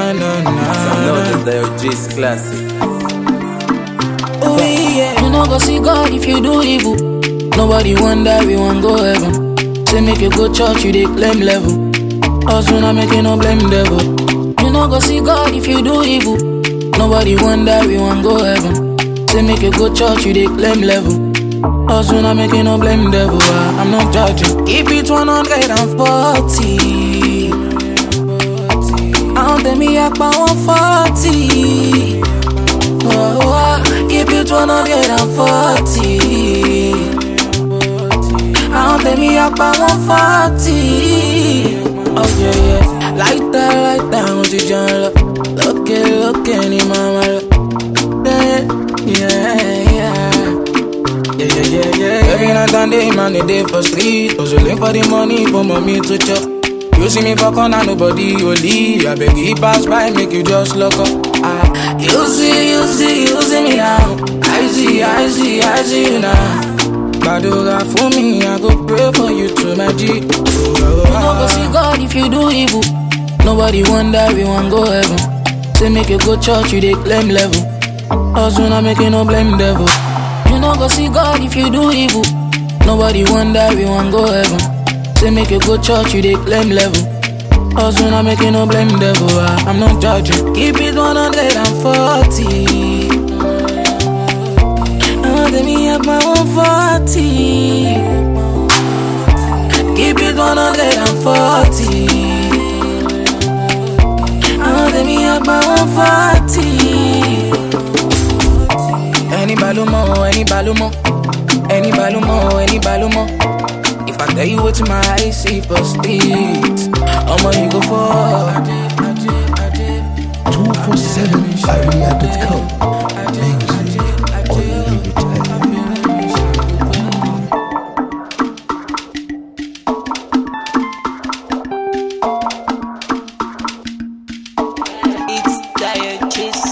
It's another G's classic. Oh yeah. You no go see God if you do evil. Nobody wonder we won't go heaven. Say make you go church, you dey claim level. Us we not making no blame devil. You no go see God if you do evil. Nobody wonder we won't go heaven. Say make you go church, you dey claim level. Us we not making no blame devil. I'm not judging. Keep it 140. I don't tell me up by 140. Keep it 140. I don't tell me up by 140. Oh yeah. Like that, what you jump. Look any mama. Yeah. Every night and day, man, the day for street. Hustling for the money for mommy to chop. You see me for corner, nobody will leave. I beg you pass by, make you just look up. You see me now. I see you now. Badoga for me, I go pray for you to my G. You no go see God if you do evil. Nobody wonder we won't go heaven. Say make you go church, you dey claim level. Us we not making no blame devil. You no go see God if you do evil. Nobody wonder we won't go heaven. Say make you go church, you dey claim level. Us we not making no blame devil. I'm not judging. Keep it 140. Let me up my 140. Keep it 140. Let me up my 140. Any balumo. If I tell you what's my eyes see for speed, you go for 247area.com. It's Dire Chase.